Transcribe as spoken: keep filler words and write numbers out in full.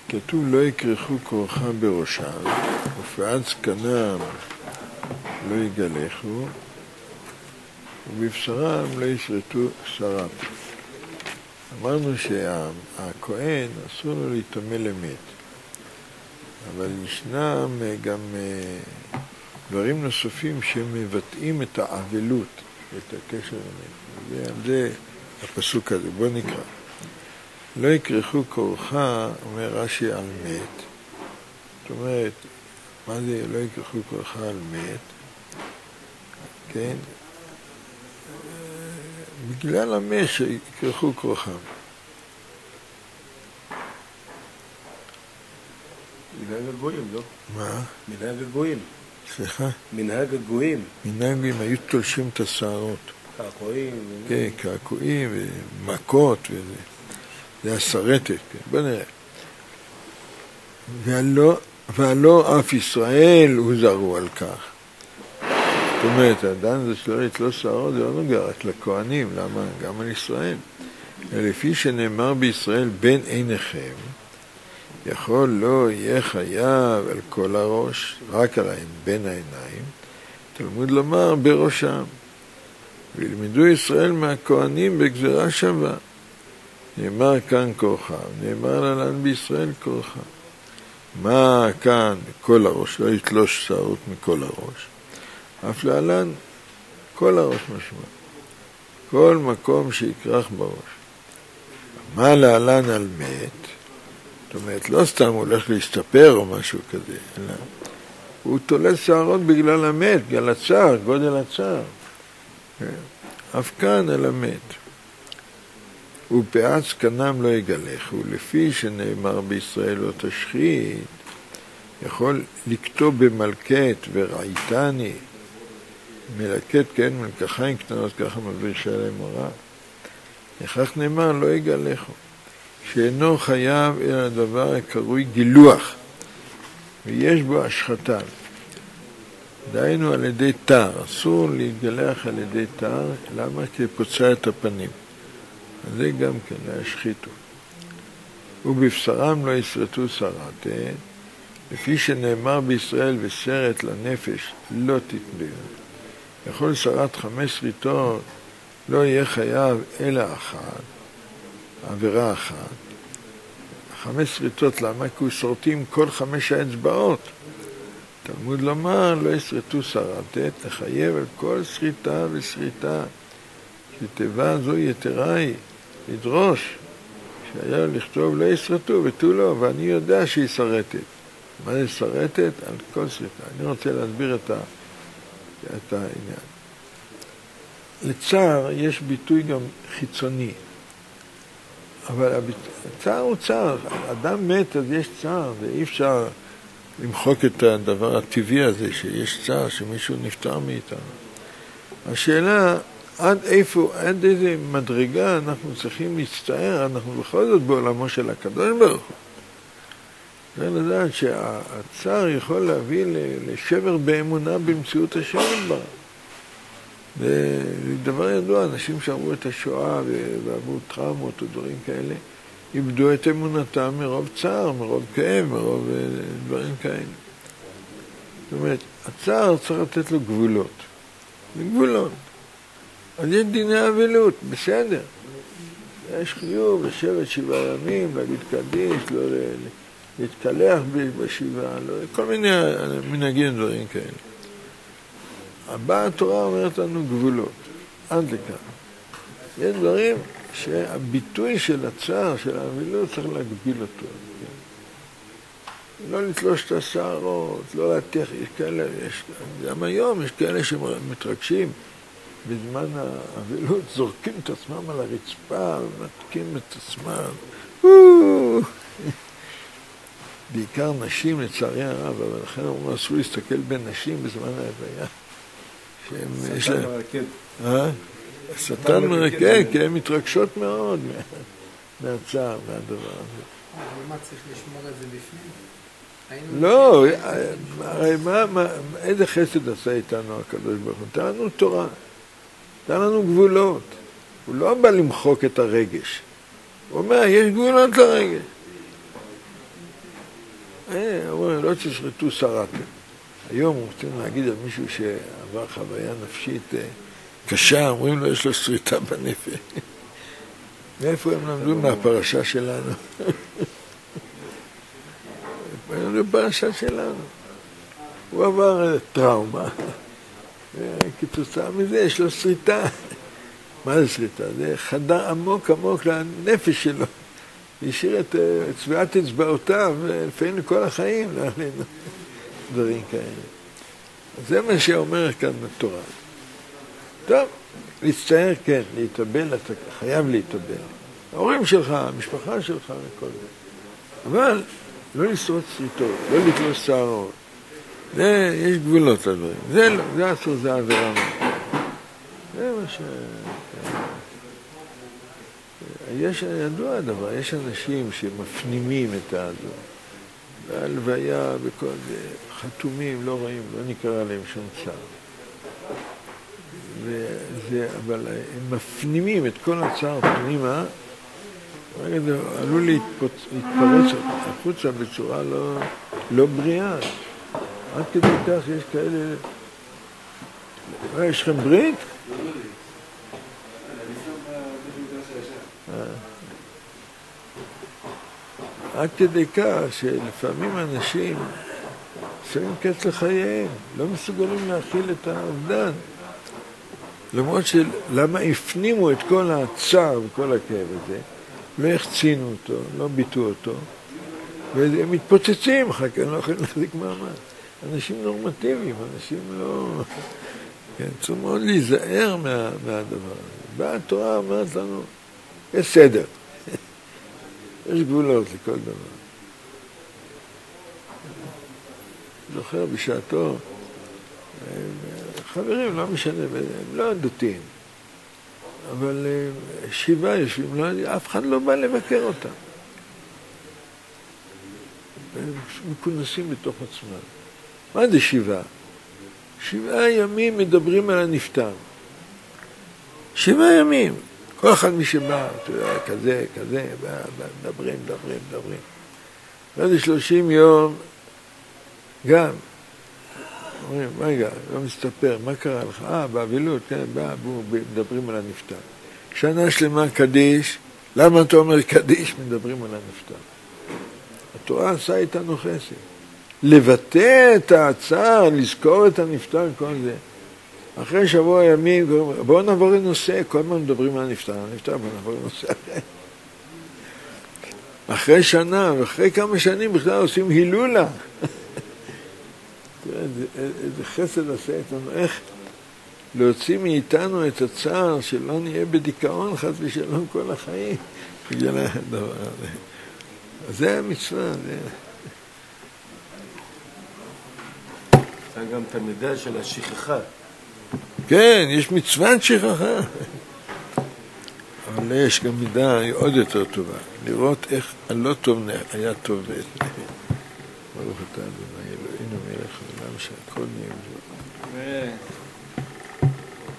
כתוב לא יקרחו כורחה בראשם, ופעד זקנם לא יגלחו, ובבשרם לא ישרטו שרם. אמרנו שהכהן אסור לו להיטמא למת, אבל ישנם גם דברים נוספים שמבטאים את האבלות ואת הקשר למת. ועל זה הפסוק הזה, בוא נקרא. לא יקרחו כורחה, אומר רש"י, על מת. זאת אומרת, מה זה לא יקרחו כורחה על מת? כן? בגלל המת שיקרחו כורחם. מנהג הגויים, לא? מה? מנהג הגויים. סליחה? מנהג הגויים. מנהג הגויים היו תולשים את השערות. קעקועים. כן, קעקועים ומכות וזה. זה הסרטת, כן. בוא נראה. והלא, והלא אף ישראל הוזהרו על כך. זאת אומרת, האדם זה שלא יתלוש שערות, זה לא נוגע רק לכהנים, למה? גם על ישראל. לפי שנאמר בישראל בין עיניכם, יכול לא יהיה חייב על כל הראש, רק על העין, בין העיניים, תלמוד לומר בראשם. וילמדו ישראל מהכהנים בגזרה שווה. נאמר כאן כורחה, נאמר ללן בישראל כורחה. מה כאן כל הראש, לא יתלוש שערות מכל הראש. אף להלן כל הראש משמע. כל מקום שיקרח בראש. מה להלן על מת? זאת אומרת, לא סתם הוא הולך להסתפר או משהו כזה, אלא הוא תולה שערות בגלל המת, בגלל הצער, גודל הצער. אף כאן על המת. ופאת זקנם לא יגלחו, לפי שנאמר בישראל לא תשחית, יכול לכתוב במלכת וראיתני, מלקט, כן, מלקחיים קטנות, ככה מביא שלהם מורה. לכך נאמר לא יגלחו, שאינו חייב אלא הדבר הקרוי גילוח, ויש בו השחתה. דהיינו על ידי תר, אסור להתגלח על ידי תר, למה? כי פוצע את הפנים. אז זה גם כן להשחיתו. ובבשרם לא ישרטו שרתה, לפי שנאמר בישראל וסרט לנפש לא תתביר. יכול שרת חמש שריטות לא יהיה חייב אלא אחת, עבירה אחת. חמש שריטות, למה? כי הוא שורטים כל חמש האצבעות. תלמוד לומר לא ישרטו שרתה, לחייב על כל שריטה ושריטה. שתיבה זו יתרה היא, לדרוש, שהיה לכתוב לא ישרטו ותו לא, ואני יודע שהיא שרטת. מה זה שרטת? על כל שריטה. אני רוצה להסביר את, ה, את העניין. לצער יש ביטוי גם חיצוני, אבל הצער הוא צער. אדם מת אז יש צער, ואי אפשר למחוק את הדבר הטבעי הזה שיש צער, שמישהו נפטר מאיתנו. השאלה, עד איפה, עד איזה מדרגה אנחנו צריכים להצטער, אנחנו בכל זאת בעולמו של הקדוש ברוך הוא. זה לדעת שהצער יכול להביא לשבר באמונה במציאות השם בה. זה דבר ידוע, אנשים שעברו את השואה ועברו טראומות או דברים כאלה, איבדו את אמונתם מרוב צער, מרוב כאב, מרוב דברים כאלה. זאת אומרת, הצער צריך לתת לו גבולות. זה גבולות. אז יש דיני אבלות, בסדר. יש חיוב לשבת שבעה ימים, להגיד קדיש, לא להתקלח בשבעה, לא, כל מיני מנהגים דברים כאלה. הבאה התורה אומרת לנו גבולות, עד לכאן. יש דברים שהביטוי של הצער, של האבלות, צריך להגביל אותו. כן? לא לתלוש את השערות, לא להתח, יש כאלה, יש, גם היום יש כאלה שמתרגשים, בזמן האבלות זורקים את עצמם על הרצפה ומתקים את עצמם. בעיקר נשים לצערי הרב, אבל לכן אמרו אסור להסתכל בין נשים בזמן ההלוויה. שטן מרקד. אה? שטן מרקד, כי הן מתרגשות מאוד מהצער, מהדבר הזה. אבל מה צריך לשמור את זה בפנים? לא, הרי מה, איזה חסד עשה איתנו הקדוש ברוך הוא? נתן לנו תורה. נתן לנו גבולות. הוא לא בא למחוק את הרגש. הוא אומר, יש גבולות לרגש. אה, אומרים, לא תשחטו שרתם. היום רוצים להגיד על מישהו שעבר חוויה נפשית קשה, אומרים לו, יש לו שריטה בנפש. מאיפה הם למדו? מהפרשה שלנו. הם למדו בפרשה שלנו. הוא עבר טראומה. כתוצאה מזה יש לו שריטה. מה זה שריטה? זה חדר עמוק עמוק לנפש שלו. השאיר את צביעת אצבעותיו, לפעמים לכל החיים, לא עלינו דברים כאלה. זה מה שאומר כאן בתורה. טוב, להצטער כן, להתאבל, אתה חייב להתאבל. ההורים שלך, המשפחה שלך וכל זה. אבל לא לשרוט שריטות, לא לתלוש שערות. זה, יש גבולות לדברים. זה לא, זה אסור, זה עבירה. זה מה ש... יש, ידוע הדבר, יש אנשים שמפנימים את הדבר. בהלוויה, בכל זה, חתומים, לא רואים, לא נקרא להם שום צער. וזה, אבל הם מפנימים את כל הצער פנימה, רגע זה עלול להתפוצ... להתפרץ החוצה בצורה לא, לא בריאה. עד כדי כך יש כאלה... אה, יש לכם ברית? עד כדי כך שלפעמים אנשים שמים קץ לחייהם, לא מסוגלים להכיל את האובדן. למרות שלמה הפנימו את כל הצער וכל הכאב הזה, לא החצינו אותו, לא ביטו אותו, והם מתפוצצים, אחר כך לא יכולים להחזיק מעמד. אנשים נורמטיביים, אנשים לא... כן, צריך מאוד להיזהר מה, מהדבר הזה. באה התורה אומרת לנו, יש סדר. יש גבולות לכל דבר. זוכר בשעתו, חברים, לא משנה, הם לא דתיים, אבל שבעה יושבים, לא, אף אחד לא בא לבקר אותם. הם מכונסים בתוך עצמם. מה זה שבעה? שבעה ימים מדברים על הנפטר. שבעה ימים. כל אחד מי שבא, כזה, כזה, מדברים, מדברים, מדברים. ועד שלושים יום, גם, אומרים, רגע, לא מסתפר, מה קרה לך? אה, באבילות, כן, בא, בואו, מדברים על הנפטר. שנה שלמה קדיש, למה אתה אומר קדיש? מדברים על הנפטר. התורה עשה איתנו חסד. לבטא את הצער, לזכור את הנפטר, כל זה. אחרי שבוע ימים, בואו נעבור לנושא, כל הזמן מדברים על הנפטר, הנפטר, בואו נעבור לנושא אחר. אחרי שנה, ואחרי כמה שנים בכלל עושים הילולה. תראה, איזה חסד עשה איתנו, איך להוציא מאיתנו את הצער, שלא נהיה בדיכאון, חס ושלום כל החיים, בגלל הדבר הזה. אז זה המצווה, זה... זה גם את המידה של השכחה. כן, יש מצוות שכחה. אבל יש גם מידה עוד יותר טובה. לראות איך הלא טוב היה טוב. ברוך אתה אדוני אלוהינו מלך העולם שהכל נהיה בדברו.